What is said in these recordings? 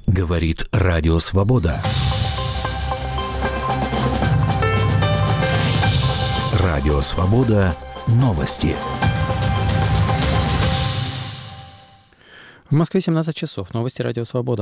Говорит Радио Свобода. Радио Свобода. Новости. В Москве 17 часов. Новости Радио Свобода.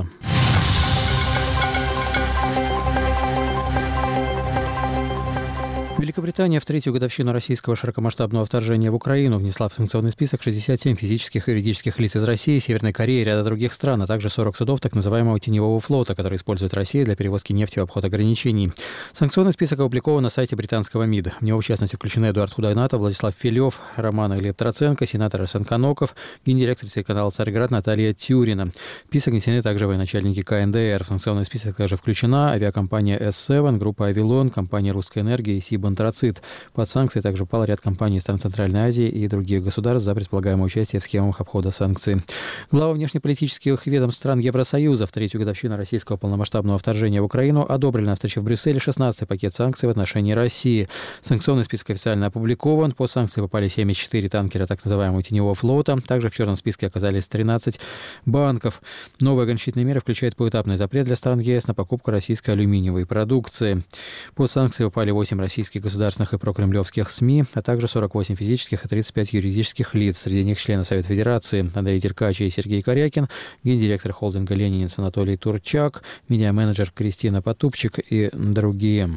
Великобритания в третью годовщину российского широкомасштабного вторжения в Украину внесла в санкционный список 67 физических и юридических лиц из России, Северной Кореи и ряда других стран, а также 40 судов так называемого теневого флота, который использует Россия для перевозки нефти в обход ограничений. Санкционный список опубликован на сайте британского МИД. В него, в частности, включены Эдуард Худайнатов, Владислав Филев, Роман Глеб Троценко, сенатор Арсен Каноков, гендиректор телеканала «Царьград» Наталья Тюрина. В список внесены также военачальники КНДР. В санкционный список также включена авиакомпания S7, группа «Авилон», компания «Русская энергия» и «Сиб Антрацит». Под санкции также попал ряд компаний стран Центральной Азии и других государств за предполагаемое участие в схемах обхода санкций. Глава внешнеполитических ведомств стран Евросоюза в третью годовщину российского полномасштабного вторжения в Украину одобрили на встрече в Брюсселе 16-й пакет санкций в отношении России. Санкционный список официально опубликован. Под санкции попали 74 танкера так называемого теневого флота. Также в черном списке оказались 13 банков. Новые ограничительные меры включают поэтапный запрет для стран ЕС на покупку российской алюминиевой продукции. Под санкции попали 8 российских государственных и прокремлевских СМИ, а также 48 физических и 35 юридических лиц. Среди них члены Совета Федерации Андрей Деркач и Сергей Корякин, гендиректор холдинга «Ленинец» Анатолий Турчак, медиа-менеджер Кристина Потупчик и другие.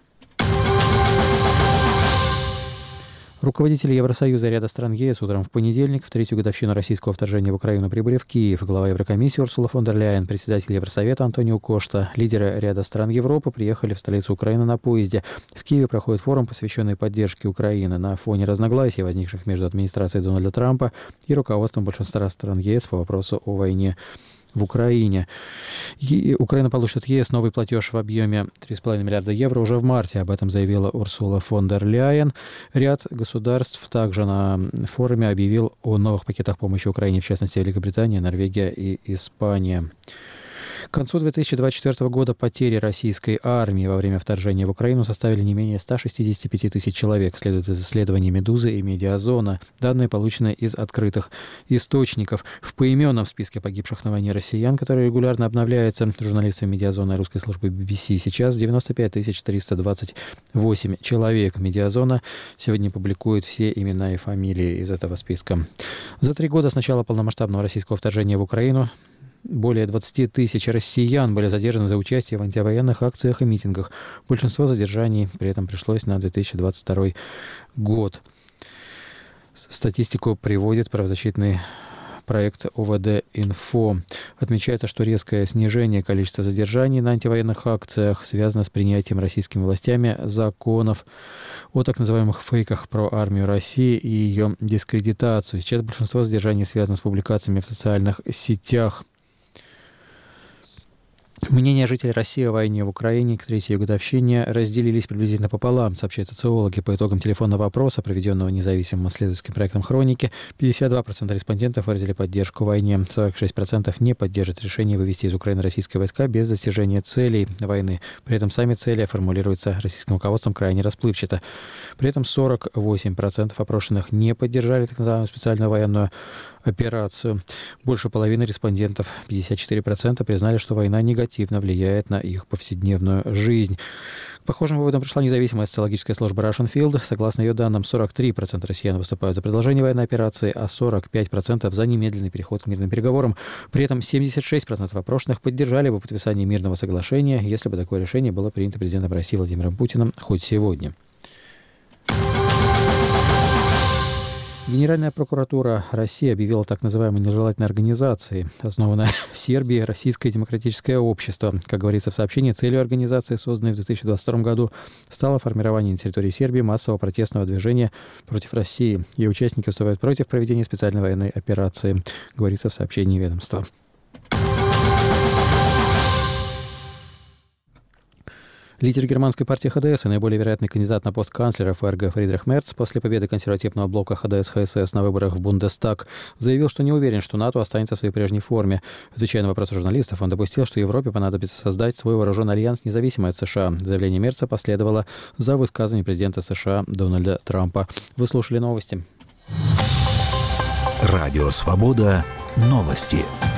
Руководители Евросоюза и ряда стран ЕС утром в понедельник в третью годовщину российского вторжения в Украину прибыли в Киев. Глава Еврокомиссии Урсула фон дер Ляйен, председатель Евросовета Антонио Кошта, лидеры ряда стран Европы приехали в столицу Украины на поезде. В Киеве проходит форум, посвященный поддержке Украины на фоне разногласий, возникших между администрацией Дональда Трампа и руководством большинства стран ЕС по вопросу о войне в Украине. Украина получит от ЕС новый платеж в объеме 3,5 миллиарда евро уже в марте. Об этом заявила Урсула фон дер Ляйен. Ряд государств также на форуме объявил о новых пакетах помощи Украине, в частности, Великобритания, Норвегия и Испания. К концу 2024 года потери российской армии во время вторжения в Украину составили не менее 165 тысяч человек, следует из исследований «Медузы» и «Медиазона». Данные получены из открытых источников. В поименном списке погибших на войне россиян, который регулярно обновляется журналистами «Медиазона» и русской службы BBC, сейчас 95 328 человек. «Медиазона» сегодня публикует все имена и фамилии из этого списка. За 3 года с начала полномасштабного российского вторжения в Украину более 20 тысяч россиян были задержаны за участие в антивоенных акциях и митингах. Большинство задержаний при этом пришлось на 2022 год. Статистику приводит правозащитный проект ОВД-Инфо. Отмечается, что резкое снижение количества задержаний на антивоенных акциях связано с принятием российскими властями законов о так называемых фейках про армию России и ее дискредитацию. Сейчас большинство задержаний связано с публикациями в социальных сетях. Мнения жителей России о войне в Украине к третьей годовщине разделились приблизительно пополам, сообщают социологи. По итогам телефонного опроса, проведенного независимым исследовательским проектом «Хроники», 52% респондентов выразили поддержку войне, 46% не поддержат решение вывести из Украины российские войска без достижения целей войны. При этом сами цели формулируются российским руководством крайне расплывчато. При этом 48% опрошенных не поддержали так называемую специальную военную операцию. Больше половины респондентов, 54%, признали, что война негативно влияет на их повседневную жизнь. К похожим выводам пришла независимая социологическая служба Russian Field. Согласно ее данным, 43% россиян выступают за продолжение военной операции, а 45% за немедленный переход к мирным переговорам. При этом 76% опрошенных поддержали бы подписание мирного соглашения, если бы такое решение было принято президентом России Владимиром Путиным хоть сегодня. Генеральная прокуратура России объявила так называемой нежелательной организацией, основанной в Сербии Российское демократическое общество. Как говорится в сообщении, целью организации, созданной в 2022 году, стало формирование на территории Сербии массового протестного движения против России. Ее участники выступают против проведения специальной военной операции, говорится в сообщении ведомства. Лидер германской партии ХДС и наиболее вероятный кандидат на пост канцлера ФРГ Фридрих Мерц после победы консервативного блока ХДС-ХСС на выборах в Бундестаг заявил, что не уверен, что НАТО останется в своей прежней форме. Отвечая на вопросы журналистов, он допустил, что Европе понадобится создать свой вооруженный альянс, независимый от США. Заявление Мерца последовало за высказыванием президента США Дональда Трампа. Вы слушали новости. Радио «Свобода». Новости.